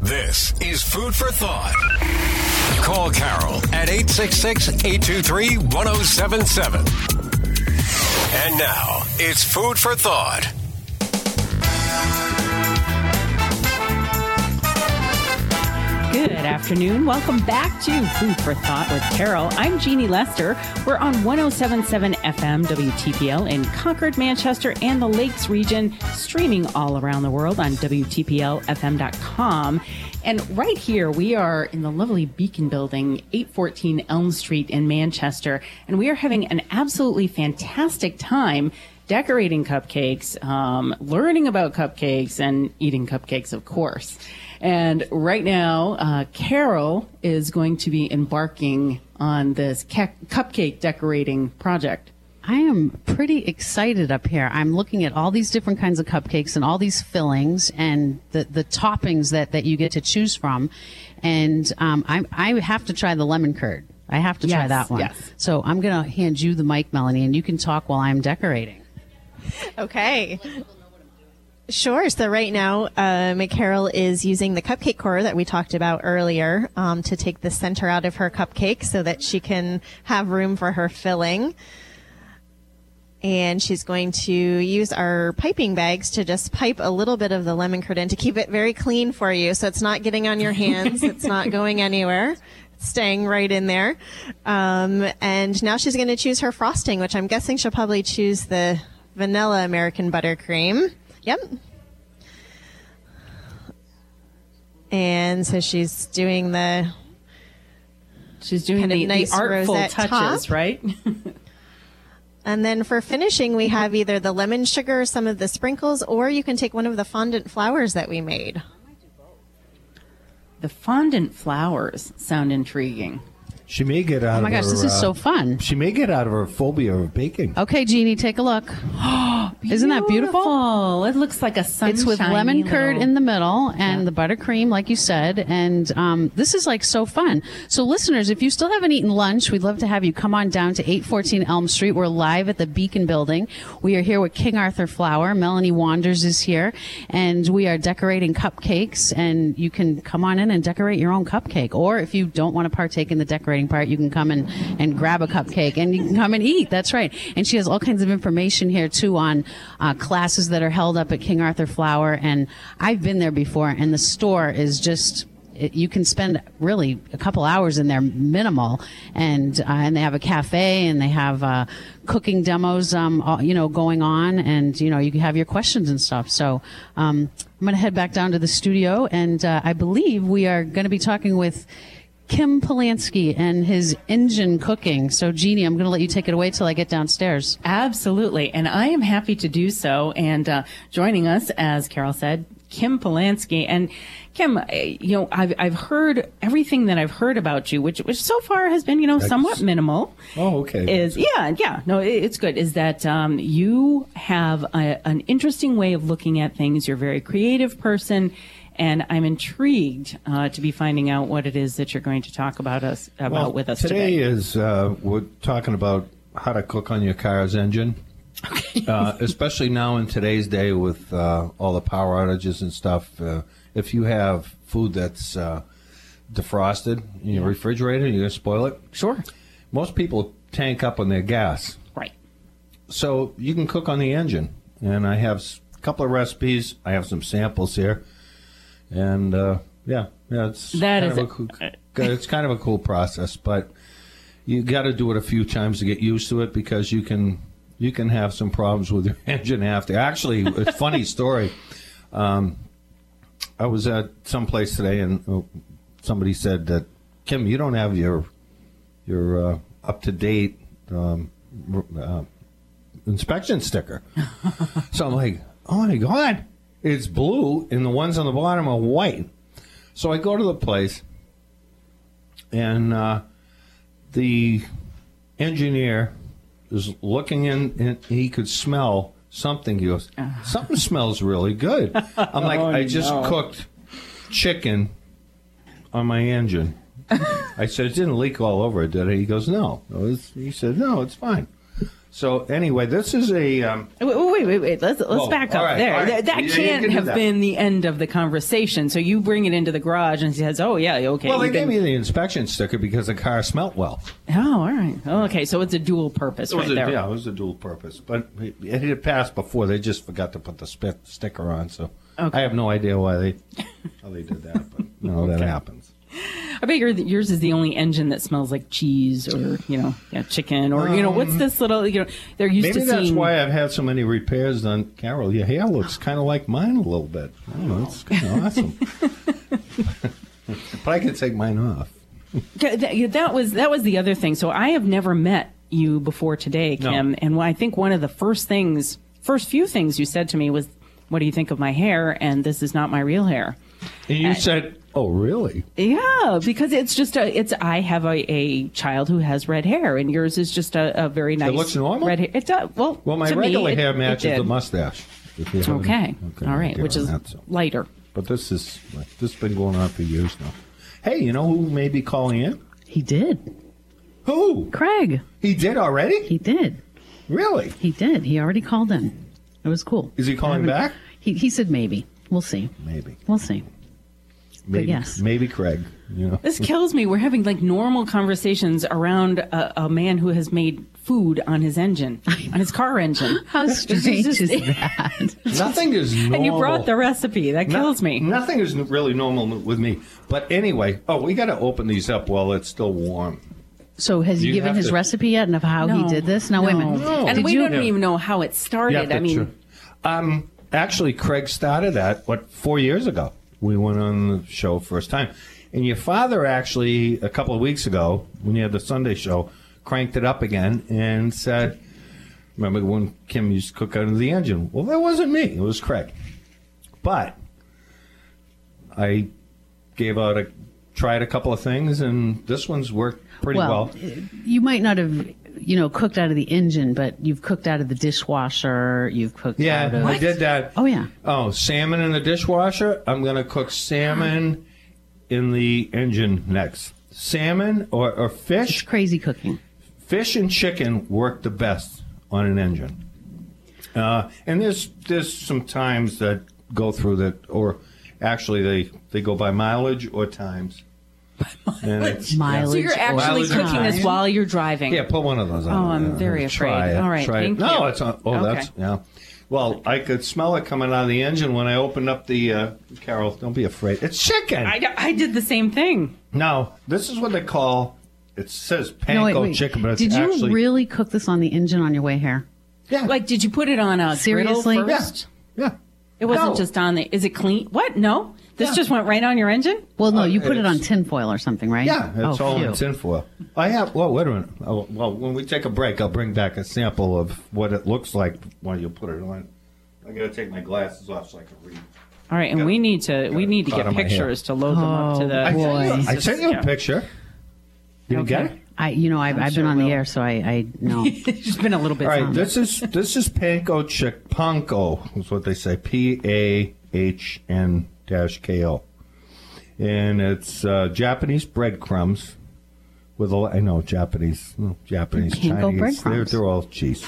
This is Food for Thought. Call Carol at 866-823-1077. And now, it's Food for Thought. Good afternoon. Welcome back to Food for Thought with Carol. I'm Jeannie Lester. We're on 107.7 FM WTPL in Concord, Manchester, and the Lakes region, streaming all around the world on WTPLFM.com. And right here, we are in the lovely Beacon Building, 814 Elm Street in Manchester, and we are having an absolutely fantastic time decorating cupcakes, learning about cupcakes, and eating cupcakes, of course. And right now, Carol is going to be embarking on this cupcake decorating project. I am pretty excited up here. I'm looking at all these different kinds of cupcakes and all these fillings and the toppings that you get to choose from. And I have to try the lemon curd. I have to try that one. Yes. So I'm going to hand you the mic, Melanie, and you can talk while I'm decorating. Okay. Sure. So right now, Carol is using the cupcake core that we talked about earlier to take the center out of her cupcake so that she can have room for her filling. And she's going to use our piping bags to just pipe a little bit of the lemon curd in to keep it very clean for you. So it's not getting on your hands. It's not going anywhere. It's staying right in there. And now she's going to choose her frosting, which I'm guessing she'll probably choose the vanilla American buttercream. Yep. And so she's doing the nice artful touches, top. right? And then for finishing, we have either the lemon sugar, some of the sprinkles, or you can take one of the fondant flowers that we made. The fondant flowers sound intriguing. She may get out of her... Oh my gosh, this is so fun. She may get out of her phobia of baking. Okay, Jeannie, take a look. Isn't that beautiful? It looks like a sunshiny It's with lemon curd little... in the middle and the buttercream, like you said. And this is like so fun. So listeners, if you still haven't eaten lunch, we'd love to have you come on down to 814 Elm Street. We're live at the Beacon Building. We are here with King Arthur Flour. Melanie Wanders is here. And we are decorating cupcakes. And you can come on in and decorate your own cupcake. Or if you don't want to partake in the decorating part, you can come in and grab a cupcake and you can come and eat. That's right. And she has all kinds of information here too on classes that are held up at King Arthur Flour. And I've been there before, and the store is just, you can spend really a couple hours in there minimal. And they have a cafe and they have cooking demos going on, and you can have your questions and stuff. So I'm going to head back down to the studio, and I believe we are going to be talking with Kim Polanski and his engine cooking. So, Jeannie, I'm going to let you take it away till I get downstairs. Absolutely. And I am happy to do so. And joining us, as Carol said, Kim Polanski. And Kim, I've heard everything that I've heard about you, which so far has been, somewhat minimal. Oh, okay. It's good. Is that you have an interesting way of looking at things. You're a very creative person. And I'm intrigued to be finding out what it is that you're going to talk with us today. Today is we're talking about how to cook on your car's engine, especially now in today's day with all the power outages and stuff. If you have food that's defrosted in your refrigerator, you're going to spoil it. Sure. Most people tank up on their gas. Right. So you can cook on the engine. And I have a couple of recipes. I have some samples here. And it's kind of a cool process, but you got to do it a few times to get used to it, because you can have some problems with your engine after. Actually, a funny story. I was at some place today, and somebody said that, Kim, you don't have your up to date inspection sticker. So I'm like, oh my God. It's blue, and the ones on the bottom are white. So I go to the place, and the engineer is looking in, and he could smell something. He goes, something smells really good. I'm like, I just cooked chicken on my engine. I said, it didn't leak all over it, did it? He goes, no. He said, no, it's fine. So anyway, this is a. Wait. Let's back up right, there. right. That can't have been the end of the conversation. So you bring it into the garage and he says, "Oh yeah, okay." Well, they gave me the inspection sticker because the car smelled well. Oh, all right. Oh, okay, so it's a dual purpose there. Yeah, it was a dual purpose, but it had passed before. They just forgot to put the sticker on, so I have no idea how they did that, but that happens. I bet yours is the only engine that smells like cheese or, chicken or, what's this little, they're used to seeing. Maybe that's why I've had so many repairs done. Carol, your hair looks kind of like mine a little bit. I don't know, it's kind of awesome. But I can take mine off. That was the other thing. So I have never met you before today, Kim. No. And I think one of the first few things you said to me was, "What do you think of my hair?" And this is not my real hair. And you said, "Oh, really?" Yeah, because I have a child who has red hair, and yours is just a very nice. It looks normal. Red hair. It does. Well, my regular hair matches the mustache. Okay. All right, which is lighter. But this has been going on for years now. Hey, you know who may be calling in? He did. Who? Craig. He did already? He did. Really? He did. He already called in. It was cool. Is he calling back? He said maybe. We'll see. Maybe. We'll see. Maybe, yes. Maybe Craig. This kills me. We're having normal conversations around a man who has made food on his engine, on his car engine. How strange is that? Nothing is normal. And you brought the recipe. That kills me. Nothing is really normal with me. But anyway, we got to open these up while it's still warm. So has he given his recipe yet and of how he did this? No, wait a minute. No. And we don't even know how it started. Actually, Craig started that, 4 years ago? We went on the show first time. And your father actually, a couple of weeks ago, when you had the Sunday show, cranked it up again and said, remember when Kim used to cook out of the engine? Well, that wasn't me. It was Craig. But I tried a couple of things, and this one's worked pretty well. You might not have, cooked out of the engine, but you've cooked out of the dishwasher. You've cooked out of... I did that. Oh, yeah. Oh, salmon in the dishwasher. I'm going to cook salmon in the engine next. Salmon or fish. It's crazy cooking. Fish and chicken work the best on an engine. And there's some times that go through that, or actually they go by mileage or times. Mileage. So you're actually cooking this while you're driving. Yeah, put one of those on. Oh, I'm very afraid. All right, thank you. No, it's not. Oh, okay. That's, yeah. Well, I could smell it coming out of the engine when I opened up the, Carol, don't be afraid. It's chicken. I did the same thing. No, this is what they call, it says panko chicken, but it's Did actually... Did you really cook this on the engine on your way here? Yeah. Did you put it on a griddle first? Yeah. It wasn't just on the... Is it clean? What? No? This just went right on your engine? Well, no, you put it on tinfoil or something, right? Yeah, it's all in tinfoil. Wait a minute. Well, when we take a break, I'll bring back a sample of what it looks like when you put it on. I got to take my glasses off so I can read. All right, and we need to get pictures to load them up to the... I sent you a picture. You didn't get it? I've been on the air, so I know. It's been a little bit. All right, this is panko chicken. Panko is what they say. PAHN-KO, and it's Japanese breadcrumbs with Japanese Chinese. They're all cheese.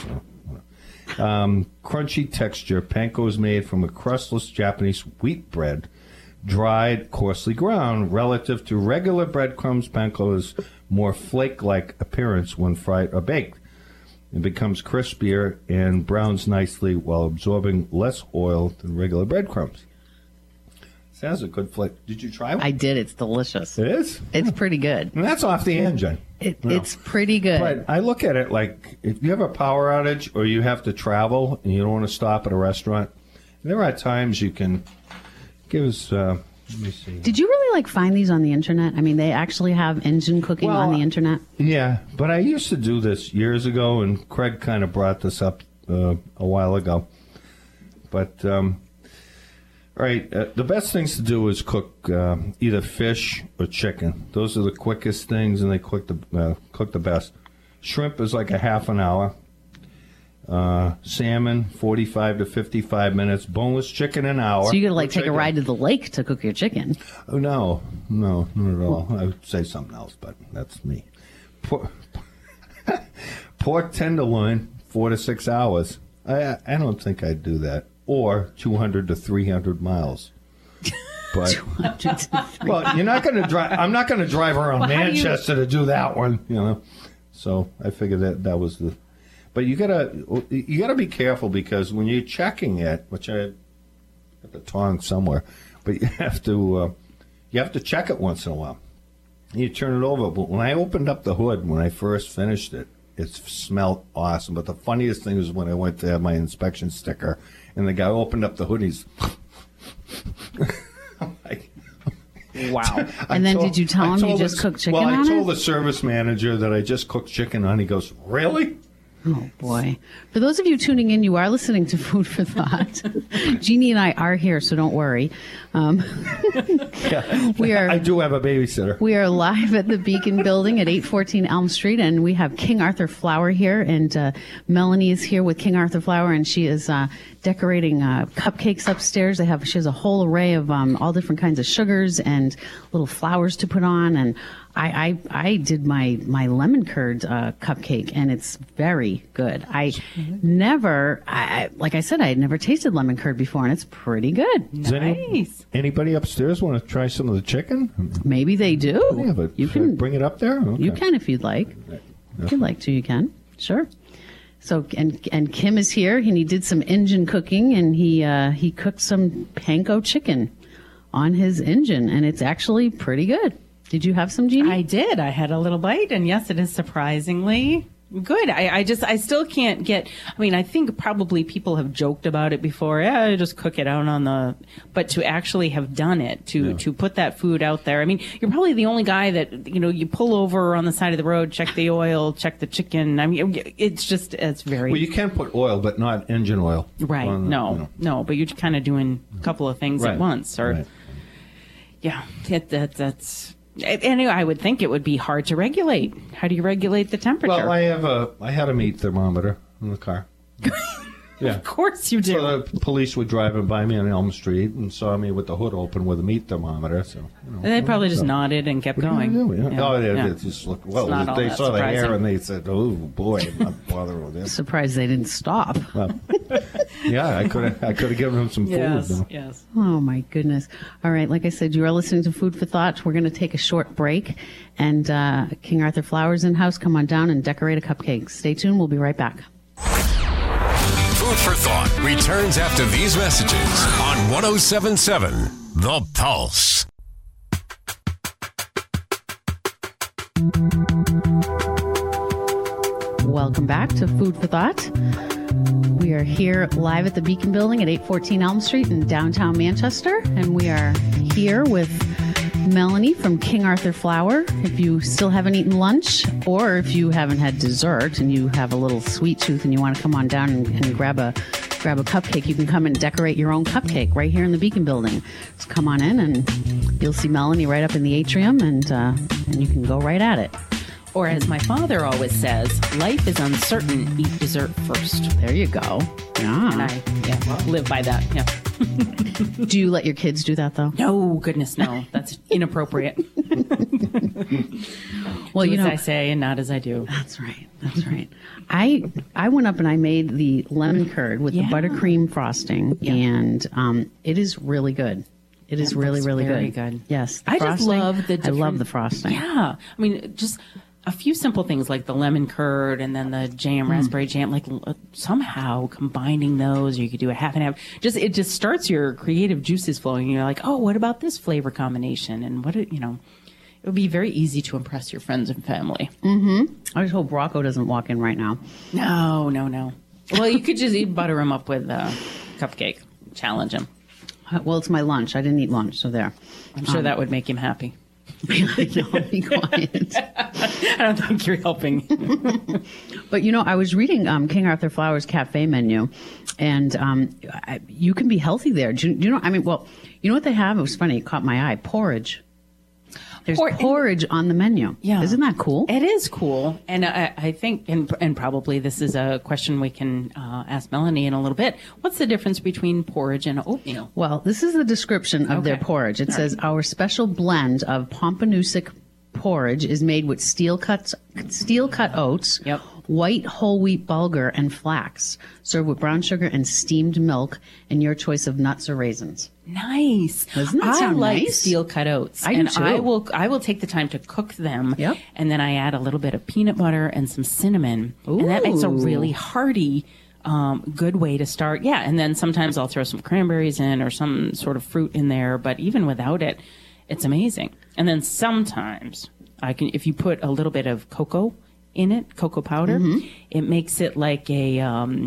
Crunchy texture. Panko is made from a crustless Japanese wheat bread, dried, coarsely ground. Relative to regular breadcrumbs, panko is more flake-like appearance when fried or baked. It becomes crispier and browns nicely while absorbing less oil than regular breadcrumbs. Sounds a good flavor. Did you try one? I did. It's delicious. It is? It's pretty good. And that's off the engine. It's pretty good. But I look at it like if you have a power outage or you have to travel and you don't want to stop at a restaurant, there are times you can give us... let me see. Did you really find these on the internet? I mean, they actually have engine cooking on the internet? Yeah, but I used to do this years ago, and Craig kind of brought this up a while ago. But, all right, the best things to do is cook either fish or chicken. Those are the quickest things, and they cook the best. Shrimp is like a half an hour. Salmon, 45 to 55 minutes. Boneless chicken, an hour. So you got to take a ride to the lake to cook your chicken. Oh, no, not at all. I would say something else, but that's me. Pork tenderloin, 4 to 6 hours. I don't think I'd do that. Or 200 to 300 miles. But well, you're not going to drive. I'm not going to drive around Manchester to do that one, you know. So I figured that was the. But you gotta be careful because when you're checking it, which I got the tongs somewhere, but you have to check it once in a while. You turn it over. But when I opened up the hood when I first finished it, it smelled awesome. But the funniest thing was when I went to have my inspection sticker, and the guy opened up the hood. He's I'm like, wow. And then did you tell him you just cooked chicken on it? Well, I told the service manager that I just cooked chicken on it. He goes, really? Oh, boy. For those of you tuning in, you are listening to Food for Thought. Jeannie and I are here, so don't worry. I do have a babysitter. We are live at the Beacon Building at 814 Elm Street, and we have King Arthur Flour here, and Melanie is here with King Arthur Flour, and she is decorating cupcakes upstairs. She has a whole array of all different kinds of sugars and little flowers to put on, and I did my lemon curd cupcake, and it's very good. Like I said, I had never tasted lemon curd before, and it's pretty good. Nice. Anybody upstairs want to try some of the chicken? Maybe they do. Yeah, but you can bring it up there. Okay. You can if you'd like. If you'd like to, you can. Sure. So and Kim is here, and he did some engine cooking, and he cooked some panko chicken on his engine, and it's actually pretty good. Did you have some, Jeannie? I did. I had a little bite, and yes, it is surprisingly good. I still can't get, I mean, I think probably people have joked about it before. Yeah, just cook it out but to actually have done it, to put that food out there. I mean, you're probably the only guy that, you pull over on the side of the road, check the oil, check the chicken. I mean, it's very. Well, you can put oil, but not engine oil. Right. No, but you're kind of doing a couple of things at once. Or, yeah, that's. Anyway, I would think it would be hard to regulate. How do you regulate the temperature? Well, I had a meat thermometer in the car. Yeah. Of course you do. So the police were driving by me on Elm Street and saw me with the hood open with a meat thermometer. So and they probably just nodded and kept going. They just looked. Well, they saw the hair and they said, "Oh boy, I'm not bothering with this." Surprised they didn't stop. Well, yeah, I could have given them some food. Yes. Oh my goodness! All right, like I said, you are listening to Food for Thought. We're going to take a short break, and King Arthur Flour's in house. Come on down and decorate a cupcake. Stay tuned. We'll be right back. Food for Thought returns after these messages on 107.7 The Pulse. Welcome back to Food for Thought. We are here live at the Beacon Building at 814 Elm Street in downtown Manchester, and we are here with Melanie from King Arthur Flour. If you still haven't eaten lunch, or if you haven't had dessert and you have a little sweet tooth and you want to come on down and grab a cupcake, you can come and decorate your own cupcake right here in the Beacon Building. Just come on in and you'll see Melanie right up in the atrium, and you can go right at it. Or as my father always says, life is uncertain, eat dessert first. There you go. Yeah. And I live by that. Yeah. Do you let your kids do that, though? No, goodness, no. That's inappropriate. Well, do as I say and not as I do. That's right. That's right. I went up and I made the lemon curd with the buttercream frosting, and it is really good. It is really, really very good. Yes. I just love the I love the frosting. Yeah. I mean, just a few simple things like the lemon curd and then the jam, raspberry jam, like somehow combining those, or you could do a half and half. It just starts your creative juices flowing. You're like, oh, what about this flavor combination? And it would be very easy to impress your friends and family. Mm-hmm. I just hope Rocco doesn't walk in right now. No. Well, you could just butter him up with a cupcake. Challenge him. Well, it's my lunch. I didn't eat lunch, so there. I'm sure that would make him happy. I know, be quiet. I don't think you're helping. But, I was reading King Arthur Flour's cafe menu, and you can be healthy there. Do you know? I mean, well, you know what they have? It was funny. It caught my eye. Porridge. There's porridge on the menu. Yeah. Isn't that cool? It is cool. And I think, and probably this is a question we can ask Melanie in a little bit. What's the difference between porridge and oatmeal? Well, this is the description of their porridge. It says, our special blend of Pompanousic porridge is made with steel cut oats, white whole wheat bulgur and flax. Serve with brown sugar and steamed milk and your choice of nuts or raisins. Nice. Doesn't that sound I like nice? steel cut oats. I do and too. I will take the time to cook them. Yep. And then I add a little bit of peanut butter and some cinnamon. And that makes a really hearty, good way to start. Yeah. And then sometimes I'll throw some cranberries in or some sort of fruit in there. But even without it, it's amazing. And then sometimes if you put a little bit of cocoa in it, cocoa powder, it makes it like a,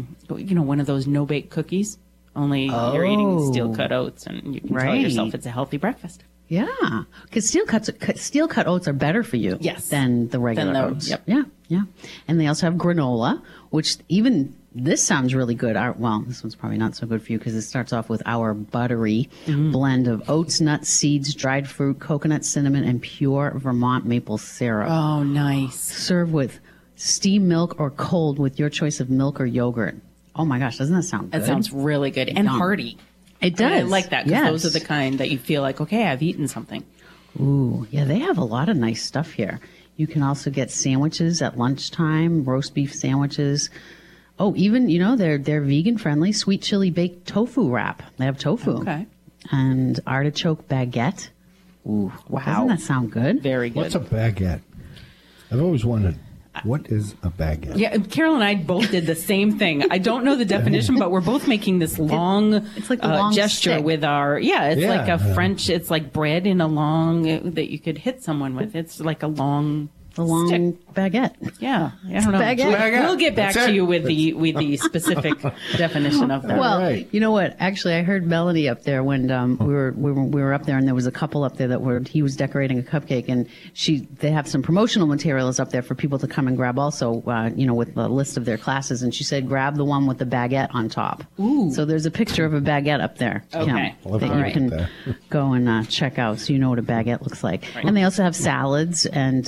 one of those no-bake cookies. Only you're eating steel cut oats, and you can tell yourself it's a healthy breakfast. Yeah, because steel cut oats are better for you than the regular oats. Yep. Yeah. And they also have granola, which even this sounds really good. This one's probably not so good for you because it starts off with our buttery blend of oats, nuts, seeds, dried fruit, coconut, cinnamon, and pure Vermont maple syrup. Oh, nice. Serve with steamed milk or cold with your choice of milk or yogurt. Oh my gosh, doesn't that sound good? That sounds really good and hearty. It does. I like that because those are the kind that you feel like, okay, I've eaten something. Ooh, yeah, they have a lot of nice stuff here. You can also get sandwiches at lunchtime, roast beef sandwiches. Oh, even, they're vegan friendly, sweet chili baked tofu wrap. They have tofu. Okay. And artichoke baguette. Ooh, wow. Doesn't that sound good? Very good. What's a baguette? I've always wondered, what is a baguette? Yeah, Carol and I both did the same thing. I don't know the definition, but we're both making this long, it's like a long gesture stick. with our, like a French, it's like bread in a long, that you could hit someone with. It's like a long stick. Baguette. Yeah, I don't know. Baguette. We'll get back to you with the specific definition of that. Well, you know what? Actually, I heard Melanie up there when we were up there, and there was a couple up there he was decorating a cupcake, and they have some promotional materials up there for people to come and grab. Also, with the list of their classes, and she said grab the one with the baguette on top. Ooh! So there's a picture of a baguette up there. Okay. That you can go and check out, so you know what a baguette looks like. Right. And they also have salads and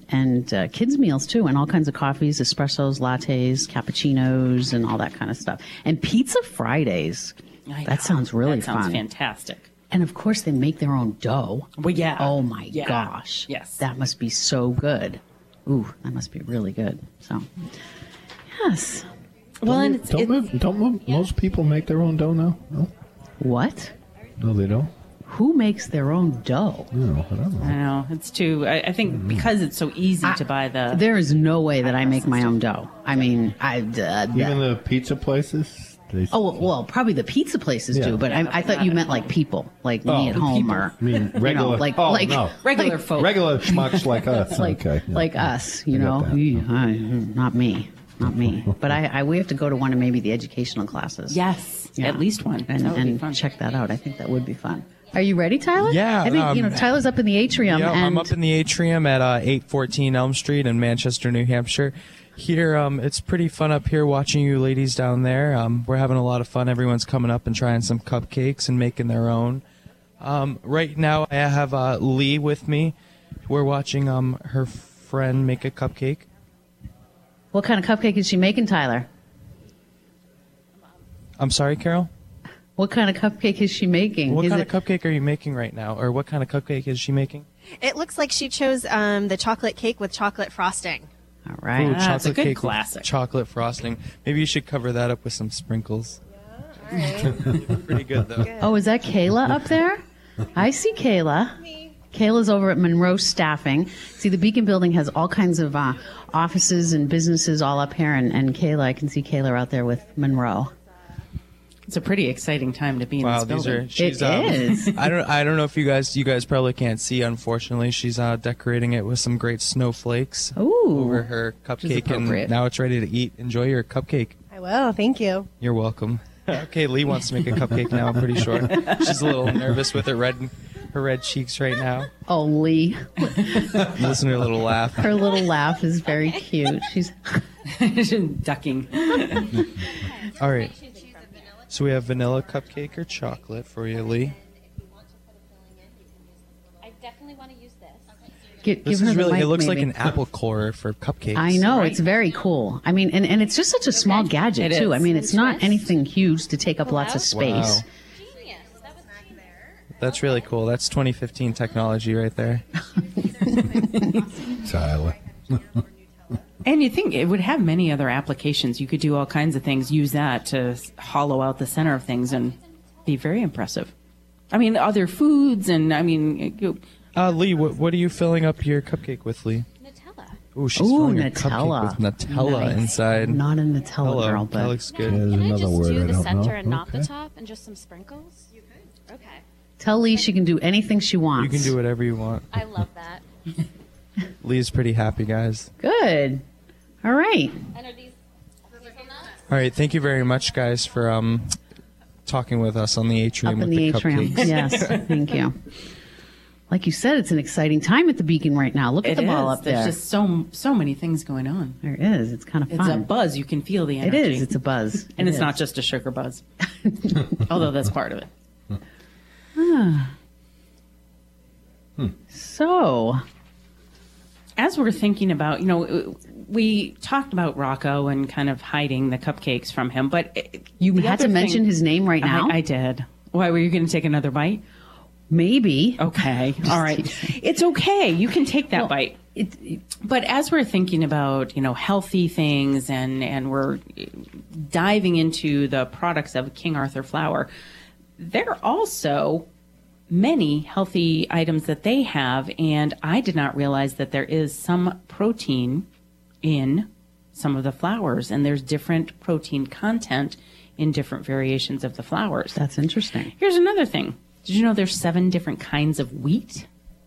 kids meals too, and all kinds of coffees, espressos, lattes, cappuccinos, and all that kind of stuff. And pizza Fridays. That sounds really fun. That sounds fantastic. And of course, they make their own dough. Well, yeah. Oh my gosh. Yes. That must be so good. Ooh, that must be really good. So, yes. Well, don't most people make their own dough now? No? What? No, they don't. Who makes their own dough? No, I don't know. I know. It's too, I think because it's so easy to buy the... There is no way that I make my own dough. I mean, even the pizza places? Probably the pizza places do, but I thought you meant like people, like me at home, or regular, regular folk, regular schmucks like us, like us, not me. But we have to go to one of maybe the educational classes. Yes, at least one, and check that out. I think that would be fun. Are you ready, Tyler? Yeah. I think Tyler's up in the atrium. Yeah, I'm up in the atrium at 814 Elm Street in Manchester, New Hampshire. Here, it's pretty fun up here watching you ladies down there. We're having a lot of fun. Everyone's coming up and trying some cupcakes and making their own. Right now, I have Lee with me. We're watching her friend make a cupcake. What kind of cupcake is she making, Tyler? I'm sorry, Carol? What kind of cupcake is she making? What kind of cupcake are you making right now? Or what kind of cupcake is she making? It looks like she chose the chocolate cake with chocolate frosting. All right. Ooh, That's a good cake classic. With chocolate frosting. Maybe you should cover that up with some sprinkles. Yeah, all right. Pretty good, though. Good. Oh, is that Kayla up there? I see Kayla. Kayla's over at Monroe Staffing. See, the Beacon Building has all kinds of offices and businesses all up here, and Kayla, I can see Kayla out there with Monroe. It's a pretty exciting time to be in this building. She's, it is. I don't know if you guys probably can't see. Unfortunately, she's decorating it with some great snowflakes over her cupcake, and now it's ready to eat. Enjoy your cupcake. I will. Thank you. You're welcome. Okay, Lee wants to make a cupcake now. I'm pretty sure she's a little nervous with her red cheeks right now. Oh, Lee. Listen to her little laugh. Her little laugh is very cute. She's ducking. All right. So we have vanilla cupcake or chocolate for you, Lee. I definitely want to use this. This is really, it looks like an apple core for cupcakes. I know, it's very cool. I mean, and it's just such a small gadget, too. I mean, it's not anything huge to take up lots of space. Wow. That's really cool. That's 2015 technology right there. Tyler. And you think it would have many other applications. You could do all kinds of things, use that to hollow out the center of things and be very impressive. I mean, other foods and, I mean... Lee, what are you filling up your cupcake with, Lee? Nutella. Oh, she's filling a Nutella. cupcake with Nutella Nice. inside. Not a Nutella girl, That but looks good. There's Can I another just word do I the don't center know. and not Okay. the top and just some sprinkles? You could. Okay. tell Lee she can do anything she wants. You can do whatever you want. I love that. Lee's pretty happy, guys. Good. All right. And are these hazelnuts? All right, thank you very much, guys, for talking with us on the atrium Up in with the the atrium. cupcakes. Yes, thank you. Like you said, it's an exciting time at the Beacon right now. Look at the ball up there. There's just so many things going on. There is. It's kind of It's fun. a buzz. You can feel the It energy. is. It's a buzz. And It it's is. not just a sugar buzz. Although that's part of it. So, As we're thinking about, we talked about Rocco and kind of hiding the cupcakes from him, but you the had to other mention thing- his name right now? I did. Why, were you going to take another bite? Maybe. Okay. All right. It's okay. You can take that bite. But as we're thinking about, healthy things and we're diving into the products of King Arthur flour, there are also many healthy items that they have, and I did not realize that there is some protein in some of the flours, and there's different protein content in different variations of the flours. That's interesting. Here's another thing. Did you know there's 7 different kinds of wheat?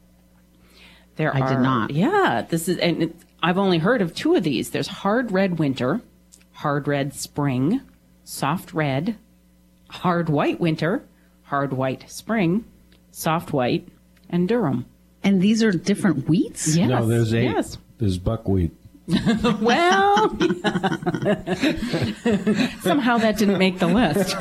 I did not. Yeah, I've only heard of 2 of these. There's hard red winter, hard red spring, soft red, hard white winter, hard white spring, soft white, and durum. And these are different wheats? Yes. No, there's 8. Yes. There's buckwheat. Well, somehow that didn't make the list.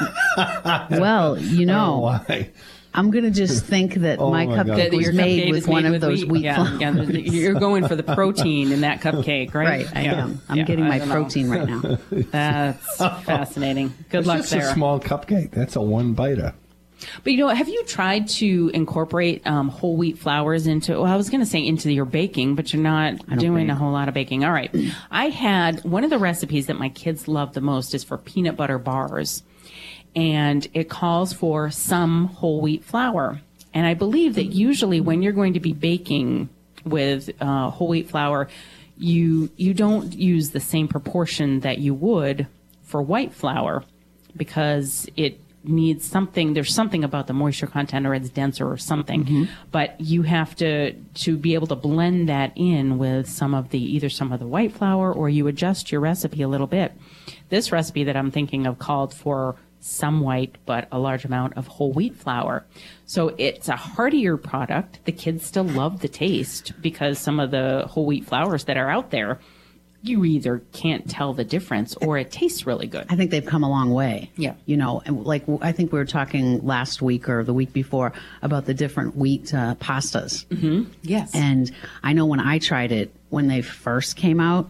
Well, Why? I'm going to just think that Oh my my God. cupcake was Your made cupcake with is one made of those wheat yeah, flours. yeah, you're going for the protein in that cupcake, right? Right, I am. I'm Yeah, getting I my don't know. protein right now. That's fascinating. Good It's luck just there. a small cupcake. That's a one biter. But have you tried to incorporate whole wheat flours into? Well, I was going to say into your baking, but you're not doing bake. a whole lot of baking. All right, I had one of the recipes that my kids love the most is for peanut butter bars, and it calls for some whole wheat flour. And I believe that usually when you're going to be baking with whole wheat flour, you don't use the same proportion that you would for white flour because it needs something. There's something about the moisture content, or it's denser or something. But you have to be able to blend that in with either some of the white flour, or you adjust your recipe a little bit. This recipe that I'm thinking of called for some white, but a large amount of whole wheat flour. So it's a heartier product. The kids still love the taste because some of the whole wheat flours that are out there, you either can't tell the difference or it tastes really good. I think they've come a long way. Yeah. And like I think we were talking last week or the week before about the different wheat pastas. Yes. And I know when I tried it, when they first came out,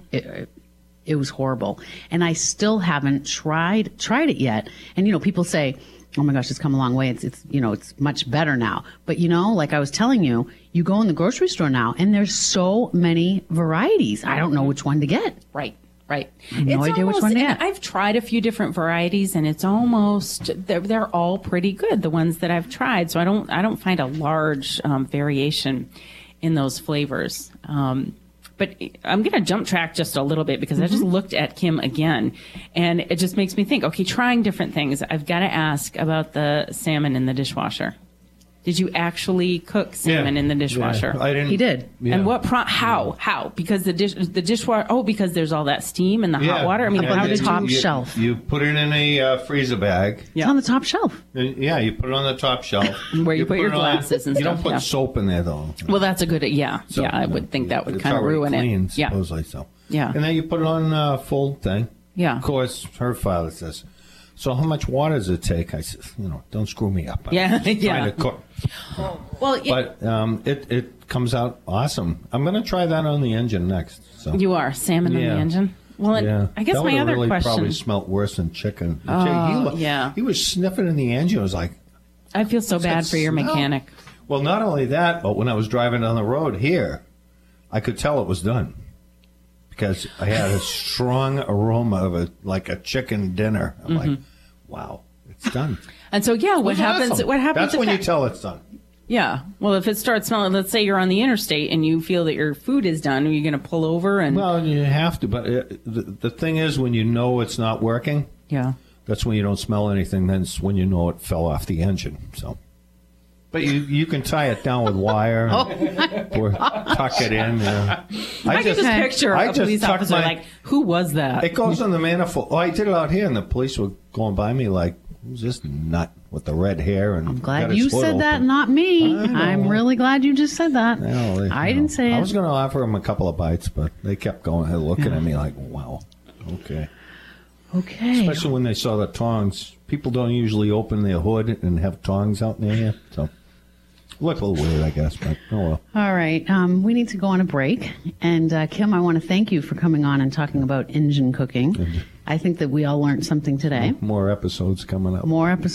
it was horrible. And I still haven't tried it yet. And, people say, oh my gosh, it's come a long way. It's much better now. But, like I was telling you, you go in the grocery store now and there's so many varieties. I don't know which one to get. Right. I have no idea which one to get. I've tried a few different varieties, and it's almost they're all pretty good. The ones that I've tried, so I don't find a large variation in those flavors. But I'm going to jump track just a little bit because I just looked at Kim again, and it just makes me think. Okay, trying different things. I've got to ask about the salmon in the dishwasher. Did you actually cook salmon in the dishwasher? Yeah, I didn't. He did. Yeah. And what? How? Because the dishwasher. Oh, because there's all that steam and the hot water. I mean, Up on how the did top you? shelf. You put it in a freezer bag. It's on the top shelf. Yeah, you put it on the top shelf. Where you put your it on- glasses and you stuff, don't put yeah. soap in there though. Well, that's a good. Yeah, So, I would think that would it's kind of already ruin clean, it. Yeah, supposedly so. Yeah. And then you put it on full thing. Yeah. Of course, her father says, "So how much water does it take?" I said, "Don't screw me up. I'm Yeah, just yeah. trying to cook." Well, But it comes out awesome. I'm going to try that on the engine next. So. you are salmon in Yeah. the engine. Well, Yeah. I guess that my would've other really question. probably smelt worse than chicken. Oh, yeah. He was sniffing in the engine. I was like, I feel so bad for your smell? mechanic. well, not only that, but when I was driving down the road here, I could tell it was done because I had a strong aroma of like a chicken dinner. I'm like, wow, it's done. And so, what happens? Awesome. What happens? That's when you tell it's done. Yeah. Well, if it starts smelling, let's say you're on the interstate and you feel that your food is done, are you going to pull over? And Well, you have to. But the thing is, when you know it's not working, that's when you don't smell anything. That's when you know it fell off the engine. So, but you can tie it down with wire or tuck it in. I can just picture a police officer like, who was that? It goes in the manifold. Oh, I did it out here, and the police were going by me like, who's this nut with the red hair? And I'm glad you said that, not me. I'm really glad you just said that. I didn't say it. I was going to offer them a couple of bites, but they kept going, looking at me like, wow, okay. Especially when they saw the tongs. People don't usually open their hood and have tongs out near you, so look a little weird, I guess, but oh well. All right. We need to go on a break. And Kim, I want to thank you for coming on and talking about engine cooking. I think that we all learned something today. More episodes coming up.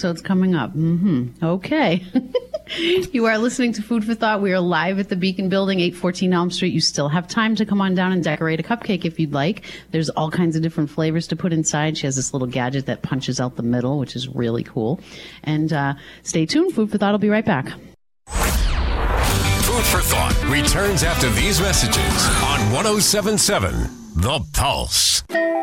Okay. You are listening to Food for Thought. We are live at the Beacon Building, 814 Elm Street. You still have time to come on down and decorate a cupcake if you'd like. There's all kinds of different flavors to put inside. She has this little gadget that punches out the middle, which is really cool. And stay tuned. Food for Thought will be right back. Food for Thought returns after these messages on 107.7 The Pulse.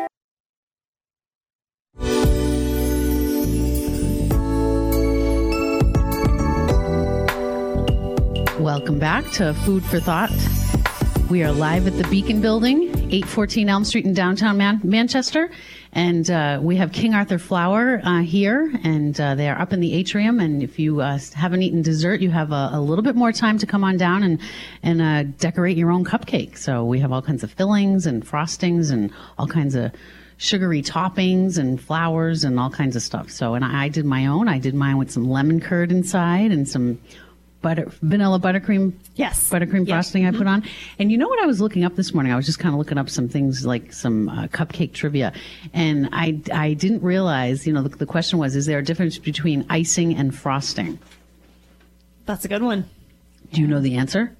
Welcome back to Food for Thought. We are live at the Beacon Building, 814 Elm Street in downtown Manchester. And we have King Arthur Flour here, and they are up in the atrium. And if you haven't eaten dessert, you have a little bit more time to come on down and decorate your own cupcake. So we have all kinds of fillings and frostings and all kinds of sugary toppings and flowers and all kinds of stuff. So, and I did my own. I did mine with some lemon curd inside and some vanilla buttercream frosting I put on. And you know what I was looking up this morning? I was just kind of looking up some things like some cupcake trivia. And I didn't realize, the question was, is there a difference between icing and frosting? That's a good one. Do you know the answer?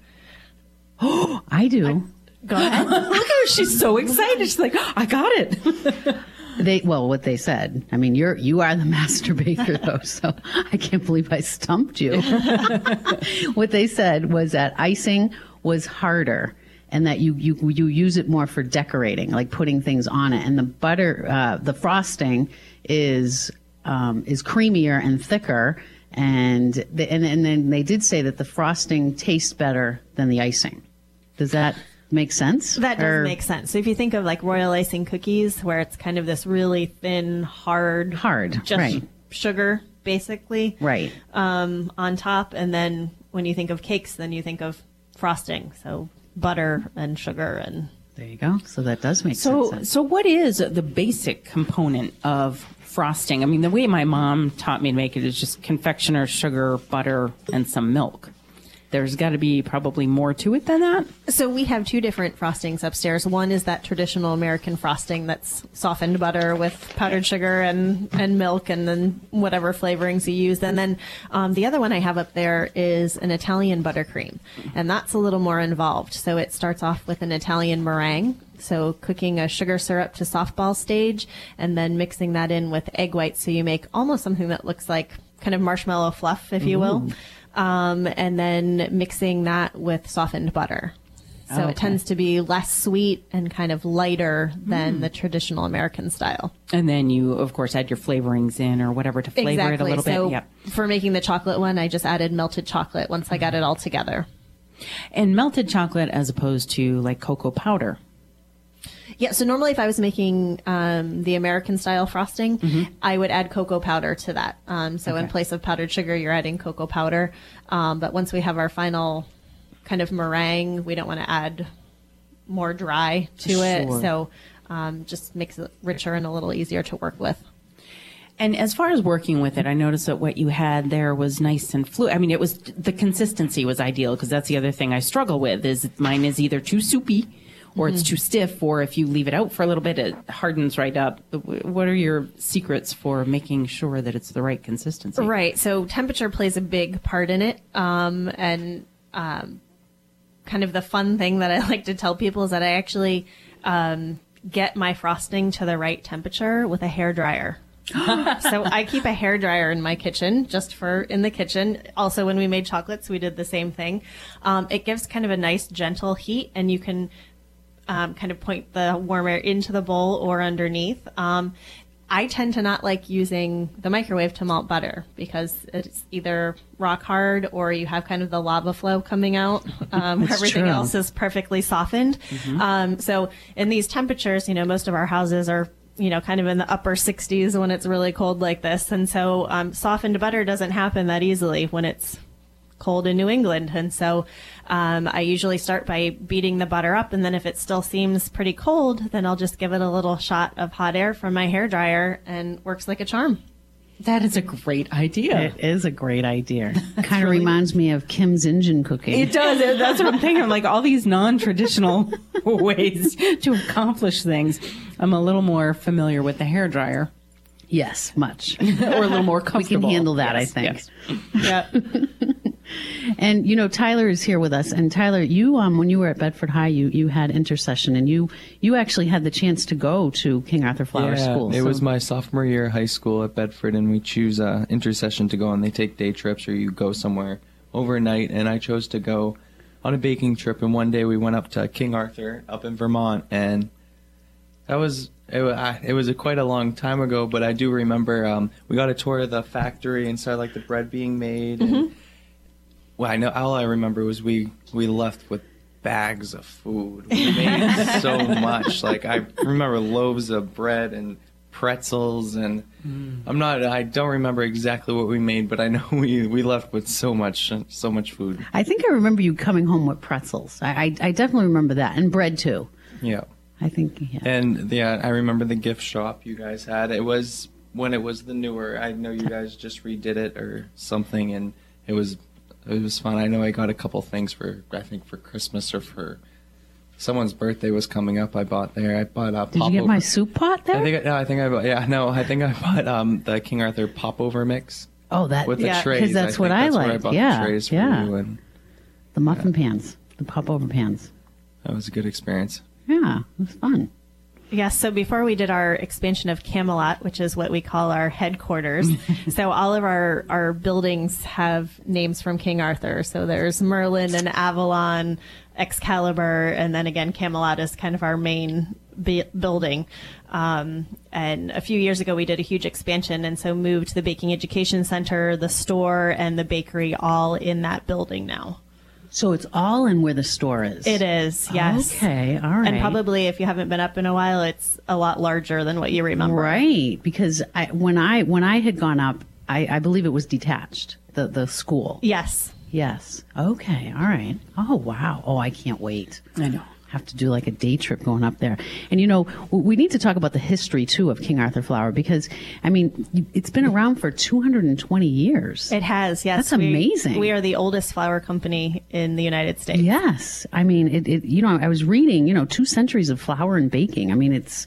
Oh, I do. Go ahead. Look at her. She's so excited. She's like, I got it. What they said. I mean, you are the master baker, though, so I can't believe I stumped you. What they said was that icing was harder, and that you use it more for decorating, like putting things on it. And the frosting is creamier and thicker, and then they did say that the frosting tastes better than the icing. Does that make sense? That does make sense. So if you think of like royal icing cookies, where it's kind of this really thin, hard, just right. sugar, basically, right, on top, and then when you think of cakes, then you think of frosting, so butter and sugar, and there you go. So that does make sense. So what is the basic component of frosting? I mean, the way my mom taught me to make it is just confectioner, sugar, butter, and some milk. There's got to be probably more to it than that. So we have two different frostings upstairs. One is that traditional American frosting that's softened butter with powdered sugar and milk, and then whatever flavorings you use. And then the other one I have up there is an Italian buttercream, and that's a little more involved. So it starts off with an Italian meringue. So cooking a sugar syrup to softball stage and then mixing that in with egg whites. So you make almost something that looks like kind of marshmallow fluff, if you will. And then mixing that with softened butter. So it tends to be less sweet and kind of lighter than the traditional American style. And then you, of course, add your flavorings in or whatever to flavor it a little bit. Yep. For making the chocolate one, I just added melted chocolate once I got it all together. And melted chocolate as opposed to like cocoa powder. Yeah, so normally if I was making the American style frosting, I would add cocoa powder to that. In place of powdered sugar, you're adding cocoa powder. But once we have our final kind of meringue, we don't want to add more dry to it. So just makes it richer and a little easier to work with. And as far as working with it, I noticed that what you had there was nice and fluid. I mean, the consistency was ideal, because that's the other thing I struggle with is mine is either too soupy or it's too stiff, or if you leave it out for a little bit, it hardens right up. What are your secrets for making sure that it's the right consistency? Right. So temperature plays a big part in it. Kind of the fun thing that I like to tell people is that I actually get my frosting to the right temperature with a hairdryer. So I keep a hairdryer in my kitchen, in the kitchen. Also, when we made chocolates, we did the same thing. It gives kind of a nice gentle heat, and you can kind of point the warm air into the bowl or underneath. I tend to not like using the microwave to melt butter because it's either rock hard or you have kind of the lava flow coming out. Everything else is perfectly softened. So in these temperatures, most of our houses are, kind of in the upper 60s when it's really cold like this. And so softened butter doesn't happen that easily when it's cold in New England. And so I usually start by beating the butter up, and then if it still seems pretty cold, then I'll just give it a little shot of hot air from my hairdryer, and works like a charm. That is a great idea. It is a great idea. Kind of reminds me of Kim's Indian cooking. It does. That's what I'm thinking. I'm like, all these non-traditional ways to accomplish things. I'm a little more familiar with the hairdryer. Yes, much. Or a little more comfortable. We can handle that, yes, I think. Yes. Yeah. And, Tyler is here with us. And Tyler, you, when you were at Bedford High, you had intercession, and you actually had the chance to go to King Arthur Flower School. It was my sophomore year of high school at Bedford, and we choose intercession to go on. They take day trips, or you go somewhere overnight, and I chose to go on a baking trip. And one day we went up to King Arthur up in Vermont, and that was... It was quite a long time ago, but I do remember we got a tour of the factory and saw the bread being made. And, I know all I remember was we left with bags of food. We made so much. I remember loaves of bread and pretzels, and I don't remember exactly what we made, but I know we left with so much food. I think I remember you coming home with pretzels. I definitely remember that, and bread too. Yeah. I think, yeah. And I remember the gift shop you guys had. It was when it was the newer. I know you guys just redid it or something, and it was fun. I know I got a couple things for Christmas or for someone's birthday was coming up. I bought there. I bought Did you get my soup pot there? I think I bought the King Arthur popover mix. Oh, that with the trays. Because that's what I like. I bought the trays for you, and the muffin pans, the popover pans. That was a good experience. Yeah, it was fun. Yes, so before we did our expansion of Camelot, which is what we call our headquarters, so all of our buildings have names from King Arthur. So there's Merlin and Avalon, Excalibur, and then again, Camelot is kind of our main building. And a few years ago, we did a huge expansion, and so moved the Baking Education Center, the store, and the bakery all in that building now. So it's all in where the store is? It is, yes. Okay, all right. And probably if you haven't been up in a while, it's a lot larger than what you remember. Right, because when I had gone up, I believe it was detached, the school. Yes. Yes. Okay, all right. Oh, wow. Oh, I can't wait. I know. Have to do a day trip going up there. And we need to talk about the history too of King Arthur Flour, because it's been around for 220 years. It has, yes. That's amazing. We are the oldest flour company in the United States. Yes. I I was reading, 2 centuries of flour and baking. It's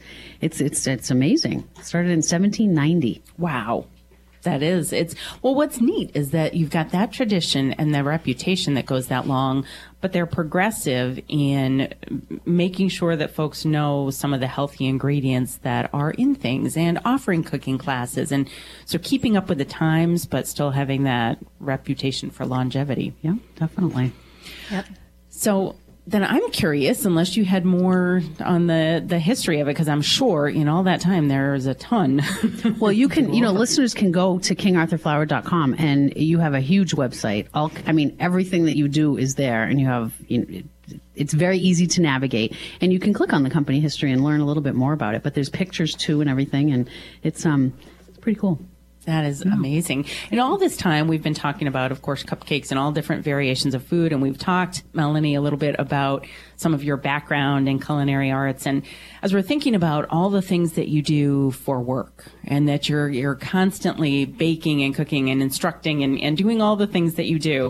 amazing. It started in 1790. Wow. That is. What's neat is that you've got that tradition and the reputation that goes that long, but they're progressive in making sure that folks know some of the healthy ingredients that are in things and offering cooking classes. And so keeping up with the times, but still having that reputation for longevity. Yeah, definitely. Yep. So then I'm curious, unless you had more on the history of it, because I'm sure in all that time there's a ton. Well, you can, listeners can go to kingarthurflour.com, and you have a huge website. Everything that you do is there, and you have, it's very easy to navigate, and you can click on the company history and learn a little bit more about it. But there's pictures too and everything, and it's pretty cool. That is amazing. And all this time, we've been talking about, of course, cupcakes and all different variations of food. And we've talked, Melanie, a little bit about some of your background in culinary arts. And as we're thinking about all the things that you do for work, and that you're constantly baking and cooking and instructing and doing all the things that you do,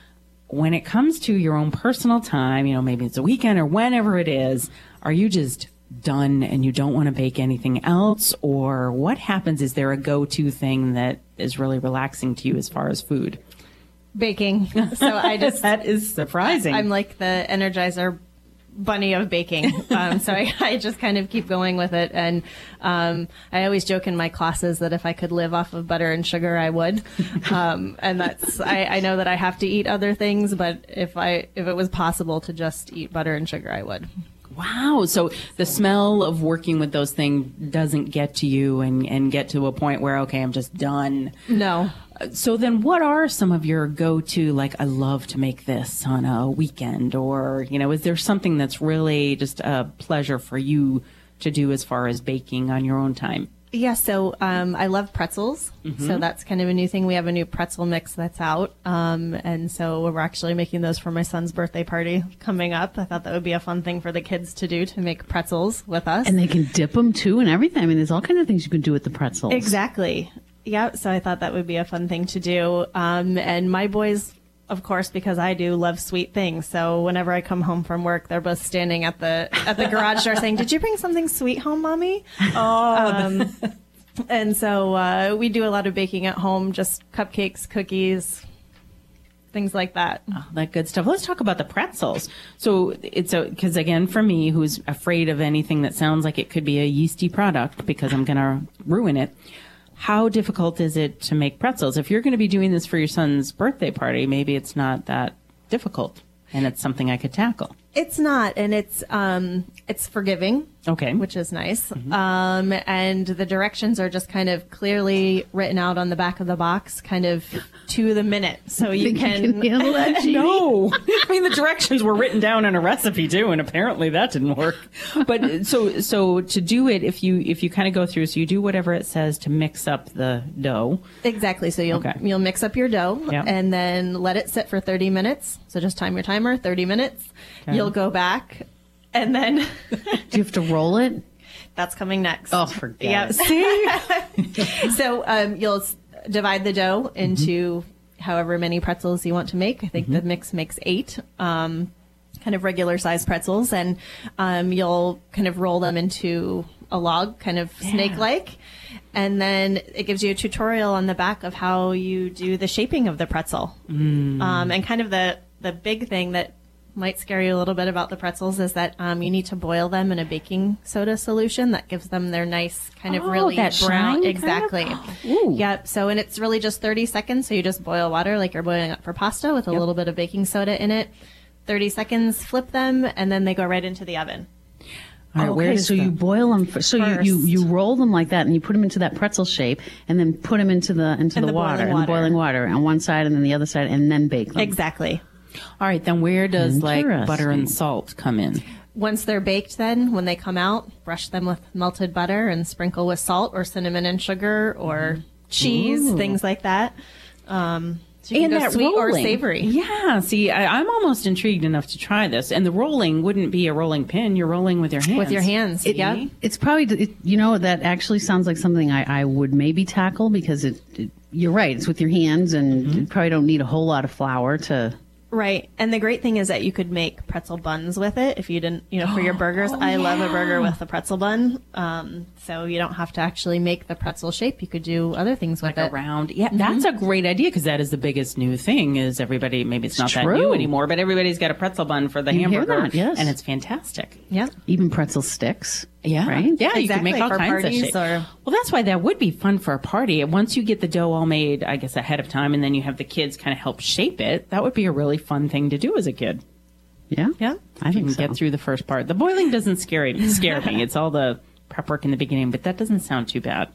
when it comes to your own personal time, maybe it's a weekend or whenever it is, are you just done and you don't want to bake anything else? Or what happens? Is there a go-to thing that is really relaxing to you as far as food? Baking. So I just that is surprising. I'm like the Energizer bunny of baking. So I just kind of keep going with it. And I always joke in my classes that if I could live off of butter and sugar, I would. And that's, I know that I have to eat other things, but if it was possible to just eat butter and sugar, I would. Wow. So the smell of working with those things doesn't get to you and get to a point where, okay, I'm just done. No. So then what are some of your go-to, like, I love to make this on a weekend, or, is there something that's really just a pleasure for you to do as far as baking on your own time? Yeah, so I love pretzels. So that's kind of a new thing. We have a new pretzel mix that's out. And so we're actually making those for my son's birthday party coming up. I thought that would be a fun thing for the kids to do, to make pretzels with us. And they can dip them too and everything. I mean, there's all kinds of things you can do with the pretzels. Exactly. Yeah, so I thought that would be a fun thing to do. And my boys, of course, because I do, love sweet things. So whenever I come home from work, they're both standing at the garage door saying, "Did you bring something sweet home, Mommy?" Oh. And so we do a lot of baking at home, just cupcakes, cookies, things like that. Oh, that good stuff. Let's talk about the pretzels. So because again, for me, who's afraid of anything that sounds like it could be a yeasty product because I'm going to ruin it, how difficult is it to make pretzels? If you're going to be doing this for your son's birthday party, maybe it's not that difficult and it's something I could tackle. It's not, and it's forgiving. Okay. Which is nice. And the directions are just kind of clearly written out on the back of the box, kind of to the minute. So you can handle that, Jeannie? No. I mean, the directions were written down in a recipe too, and apparently that didn't work. But so to do it, if you kind of go through, so you do whatever it says to mix up the dough. Exactly. So you'll mix up your dough and then let it sit for 30 minutes. So just time your timer, 30 minutes. Okay. You'll go back. And then do you have to roll it? That's coming next. Oh, forget it. See? So you'll divide the dough into however many pretzels you want to make. I think the mix makes 8 kind of regular size pretzels. And you'll kind of roll them into a log, kind of snake-like. And then it gives you a tutorial on the back of how you do the shaping of the pretzel. And kind of the big thing that might scare you a little bit about the pretzels is that you need to boil them in a baking soda solution that gives them their nice kind of really that brown. shine Exactly. Kind of? Yep. So, and it's really just 30 seconds. So you just boil water like you're boiling up for pasta with a little bit of baking soda in it. 30 seconds, flip them, and then they go right into the oven. All right, so you boil them. You roll them like that, and you put them into that pretzel shape, and then put them into the boiling water on one side, and then the other side, and then bake them. Exactly. All right, then where does like butter and salt come in? Once they're baked, then when they come out, brush them with melted butter and sprinkle with salt or cinnamon and sugar or cheese, things like that. So you can go sweet or savory. Yeah, see, I'm almost intrigued enough to try this. And the rolling wouldn't be a rolling pin. You're rolling with your hands. With your hands, It's probably, that actually sounds like something I would maybe tackle because you're right, it's with your hands and you probably don't need a whole lot of flour to... Right. And the great thing is that you could make pretzel buns with it if you didn't, for your burgers. I love a burger with a pretzel bun. So you don't have to actually make the pretzel shape. You could do other things with it. Around. Yeah, that's a great idea because that is the biggest new thing is everybody, maybe it's not that new anymore, but everybody's got a pretzel bun for the hamburger. That, yes. And it's fantastic. Yeah. Even pretzel sticks. Yeah. Right? Yeah, exactly. You can make all kinds of shapes. Well, that's why that would be fun for a party. Once you get the dough all made, I guess, ahead of time, and then you have the kids kind of help shape it, that would be a really fun thing to do as a kid. Yeah. Yeah. I think so. Get through the first part. The boiling doesn't scare me. It's all the prep work in the beginning, but that doesn't sound too bad.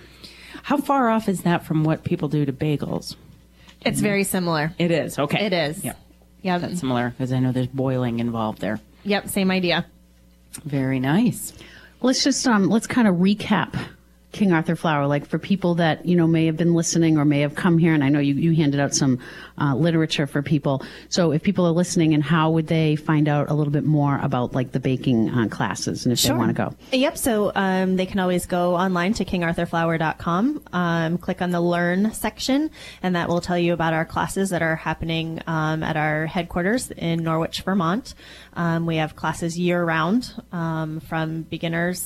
How far off is that from what people do to bagels? It's very similar. It is. Okay. It is. Yeah. Yeah. That's similar because I know there's boiling involved there. Yep. Same idea. Very nice. Let's just let's kind of recap King Arthur Flour, like for people that may have been listening or may have come here, and I know you handed out some literature for people. So if people are listening, and how would they find out a little bit more about like the baking classes, and if they want to go? Yep. So they can always go online to kingarthurflour.com, click on the Learn section, and that will tell you about our classes that are happening at our headquarters in Norwich, Vermont. We have classes year round from beginners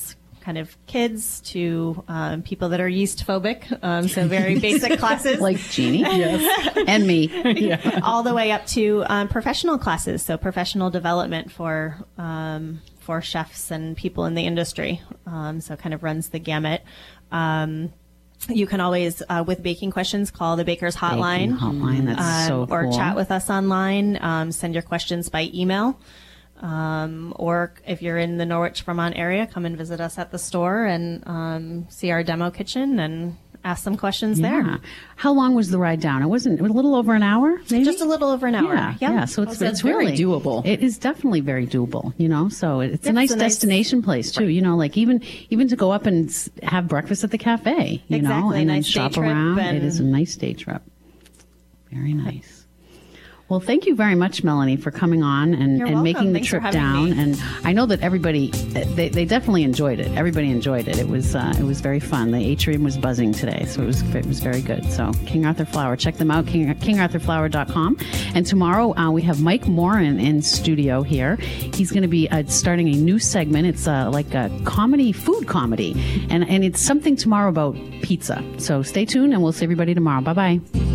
kind of kids to people that are yeast phobic, so very basic classes. Like Jeannie. Yes. And me. Yeah. All the way up to professional classes, so professional development for chefs and people in the industry. So kind of runs the gamut. You can always, with baking questions, call the Baker's Hotline. That's so cool. Or chat with us online. Send your questions by email. Or if you're in the Norwich, Vermont area, come and visit us at the store and see our demo kitchen and ask some questions there. How long was the ride down? It was a little over an hour, maybe? Just a little over an hour. Yeah. So it's really doable. It is definitely very doable, So it's a nice destination place too, like even to go up and have breakfast at the cafe, and then nice shop around. It is a nice day trip. Very nice. Well, thank you very much, Melanie, for coming on and making the trip down. And I know that everybody, they definitely enjoyed it. Everybody enjoyed it. It was very fun. The atrium was buzzing today, so it was very good. So King Arthur Flour, check them out, kingarthurflour.com. And tomorrow we have Mike Morin in studio here. He's going to be starting a new segment. It's like a food comedy, and it's something tomorrow about pizza. So stay tuned, and we'll see everybody tomorrow. Bye bye.